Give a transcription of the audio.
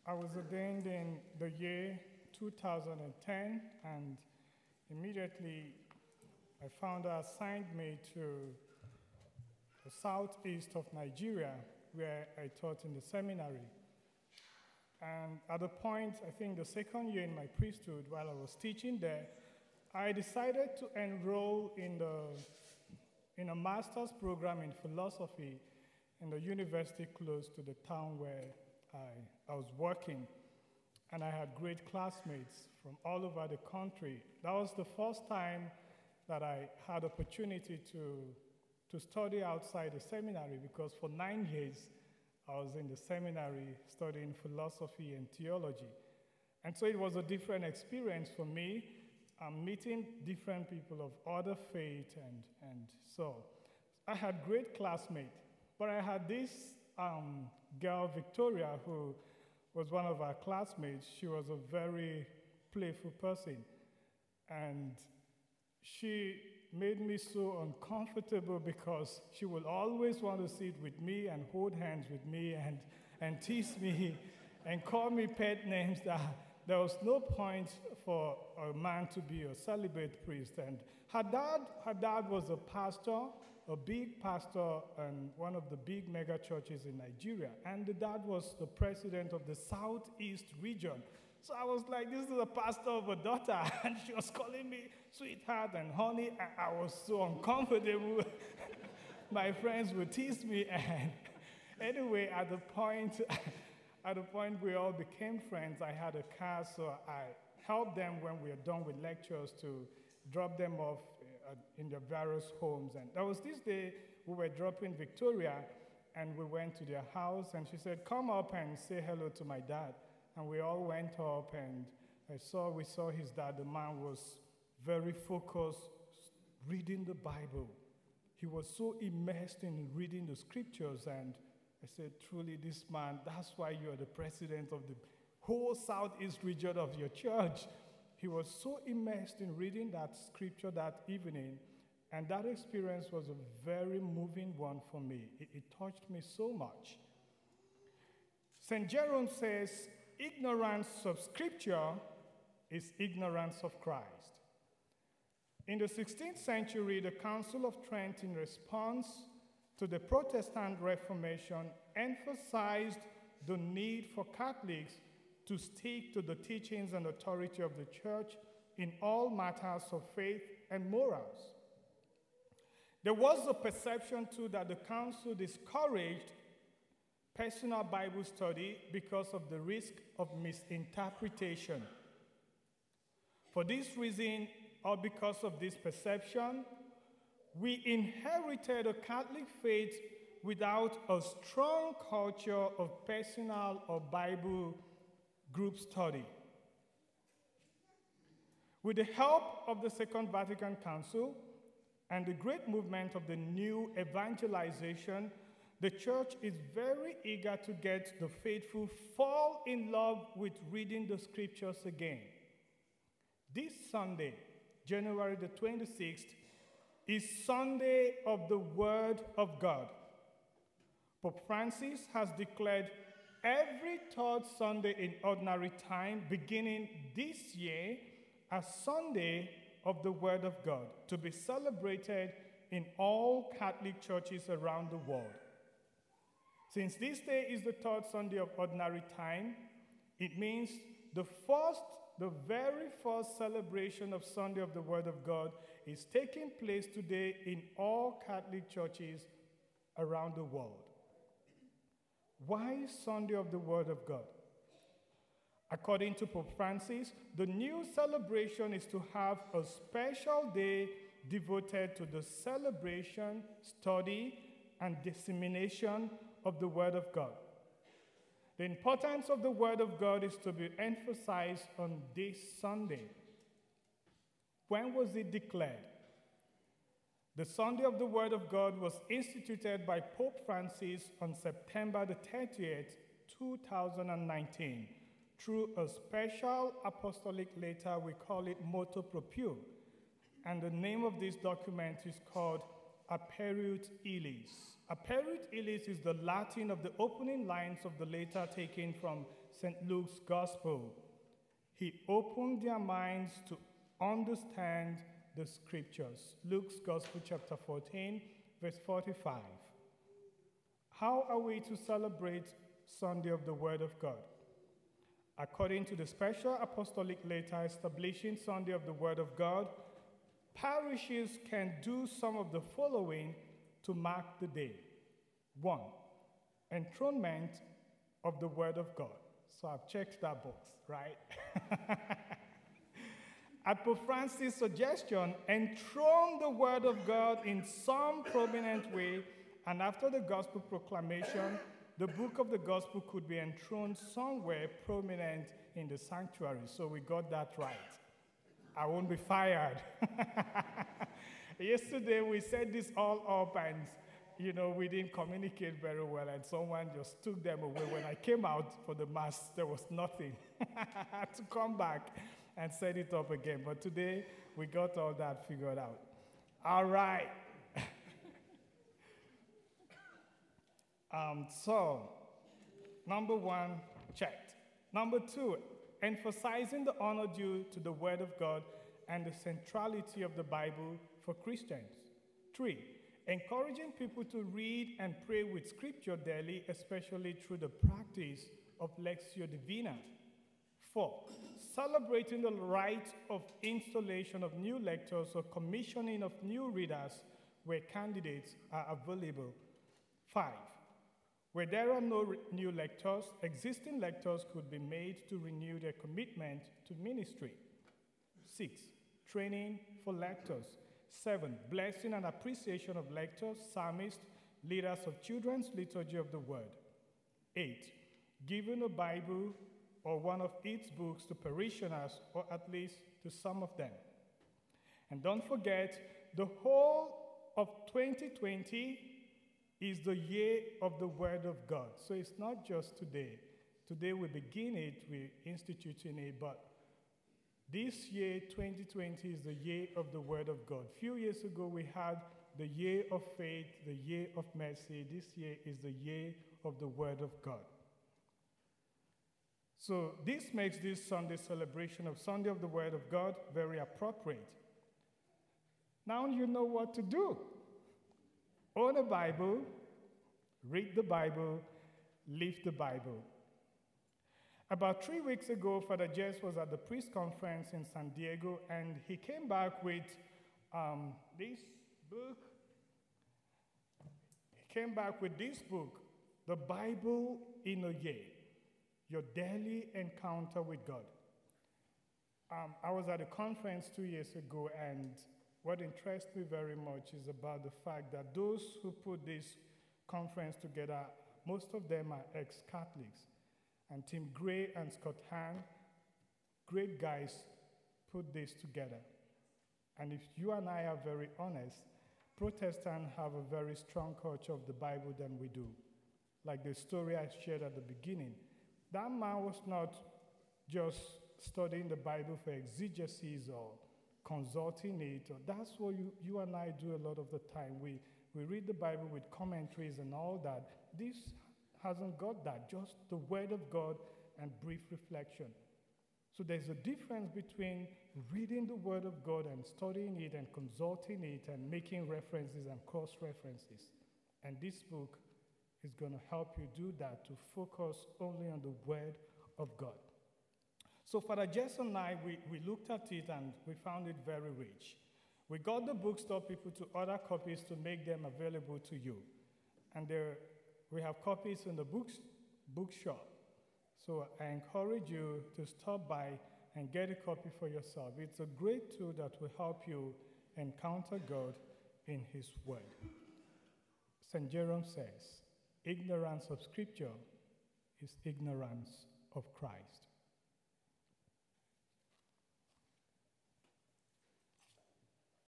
I was ordained in the year 2010, and immediately I found assigned me to the southeast of Nigeria, where I taught in the seminary. And at the point, I think the second year in my priesthood, while I was teaching there, I decided to enroll in a master's program in philosophy in the university close to the town where I was working. And I had great classmates from all over the country. That was the first time that I had opportunity to study outside the seminary, because for 9 years I was in the seminary studying philosophy and theology. And so it was a different experience for me. I'm meeting different people of other faith, and so I had great classmates. But I had this girl, Victoria, who was one of our classmates. She was a very playful person, and she made me so uncomfortable because she would always want to sit with me and hold hands with me and tease me and call me pet names that there was no point for a man to be a celibate priest. And her dad was a pastor, a big pastor in one of the big mega churches in Nigeria. And the dad was the president of the Southeast region. So I was like, this is a pastor of a daughter. And she was calling me sweetheart and honey. And I was so uncomfortable. My friends would tease me. And anyway, at the point we all became friends, I had a car, so I helped them when we were done with lectures to drop them off in their various homes. And there was this day we were dropping Victoria, and we went to their house, and she said, come up and say hello to my dad. And we all went up, and we saw his dad. The man was very focused, reading the Bible. He was so immersed in reading the scriptures, and I said, truly, this man, that's why you're the president of the whole Southeast region of your church. He was so immersed in reading that scripture that evening, and that experience was a very moving one for me. It touched me so much. St. Jerome says, ignorance of scripture is ignorance of Christ. In the 16th century, the Council of Trent, in response to the Protestant Reformation, emphasized the need for Catholics to stick to the teachings and authority of the church in all matters of faith and morals. There was a perception, too, that the council discouraged personal Bible study because of the risk of misinterpretation. For this reason, or because of this perception, we inherited a Catholic faith without a strong culture of personal or Bible group study. With the help of the Second Vatican Council and the great movement of the new evangelization, the church is very eager to get the faithful fall in love with reading the scriptures again. This Sunday, January the 26th, is Sunday of the Word of God. Pope Francis has declared every third Sunday in ordinary time, beginning this year, as Sunday of the Word of God, to be celebrated in all Catholic churches around the world. Since this day is the third Sunday of ordinary time, it means the very first celebration of Sunday of the Word of God is taking place today in all Catholic churches around the world. Why Sunday of the Word of God? According to Pope Francis, the new celebration is to have a special day devoted to the celebration, study, and dissemination of the Word of God. The importance of the Word of God is to be emphasized on this Sunday. When was it declared? The Sunday of the Word of God was instituted by Pope Francis on September the 30th, 2019, through a special apostolic letter. We call it Motu Proprio. And the name of this document is called Aperut Illis. Aperut Illis is the Latin of the opening lines of the letter taken from St. Luke's Gospel. He opened their minds to understand the scriptures. Luke's Gospel, chapter 14, verse 45. How are we to celebrate Sunday of the Word of God? According to the special apostolic letter establishing Sunday of the Word of God, parishes can do some of the following to mark the day. 1. Enthronement of the Word of God. So I've checked that box, right? At Pope Francis' suggestion, enthrone the Word of God in some prominent way, and after the gospel proclamation, the book of the gospel could be enthroned somewhere prominent in the sanctuary. So we got that right. I won't be fired. Yesterday we set this all up and, we didn't communicate very well and someone just took them away. When I came out for the mass, there was nothing. I had to come back and set it up again. But today we got all that figured out. All right. So, number 1, checked. Number 2, emphasizing the honor due to the Word of God and the centrality of the Bible for Christians. 3, encouraging people to read and pray with Scripture daily, especially through the practice of Lectio Divina. 4, celebrating the right of installation of new lectors or commissioning of new readers where candidates are available. 5, where there are no new lectors, existing lectors could be made to renew their commitment to ministry. 6, training for lectors. 7, blessing and appreciation of lectors, psalmists, leaders of children's liturgy of the word. 8, giving a Bible or one of its books to parishioners, or at least to some of them. And don't forget, the whole of 2020 is the year of the Word of God. So it's not just today. Today we begin it, we're instituting it, but this year, 2020, is the year of the Word of God. A few years ago, we had the year of faith, the year of mercy. This year is the year of the Word of God. So this makes this Sunday celebration of Sunday of the Word of God very appropriate. Now you know what to do. Own a Bible, read the Bible, live the Bible. About 3 weeks ago, Father Jess was at the priest conference in San Diego, and he came back with this book. He came back with this book, The Bible in a Year, Your Daily Encounter with God. I was at a conference 2 years ago, and what interests me very much is about the fact that those who put this conference together, most of them are ex-Catholics. And Tim Gray and Scott Hahn, great guys, put this together. And if you and I are very honest, Protestants have a very strong culture of the Bible than we do. Like the story I shared at the beginning. That man was not just studying the Bible for exegesis or consulting it. That's what you and I do a lot of the time. We read the Bible with commentaries and all that. This hasn't got that, just the Word of God and brief reflection. So there's a difference between reading the Word of God and studying it and consulting it and making references and cross-references. And this book is going to help you do that, to focus only on the Word of God. So Father Jess and I, we looked at it and we found it very rich. We got the bookstore people to order copies to make them available to you. And we have copies in the bookshop. So I encourage you to stop by and get a copy for yourself. It's a great tool that will help you encounter God in His Word. St. Jerome says, ignorance of Scripture is ignorance of Christ.